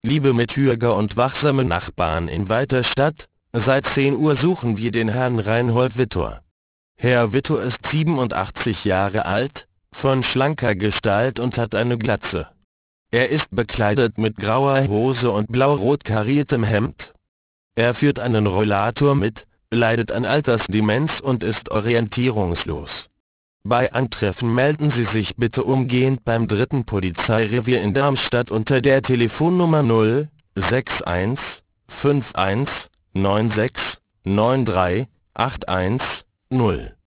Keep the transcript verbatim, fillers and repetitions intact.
Liebe Mitbürger und wachsame Nachbarn in weiter Stadt, seit zehn Uhr suchen wir den Herrn Reinhold Wittor. Herr Wittor ist siebenundachtzig Jahre alt, von schlanker Gestalt und hat eine Glatze. Er ist bekleidet mit grauer Hose und blau-rot kariertem Hemd. Er führt einen Rollator mit, leidet an Altersdemenz und ist orientierungslos. Bei Antreffen melden Sie sich bitte umgehend beim dritten Polizeirevier in Darmstadt unter der Telefonnummer null sechs eins fünf eins neun sechs neun drei acht eins null.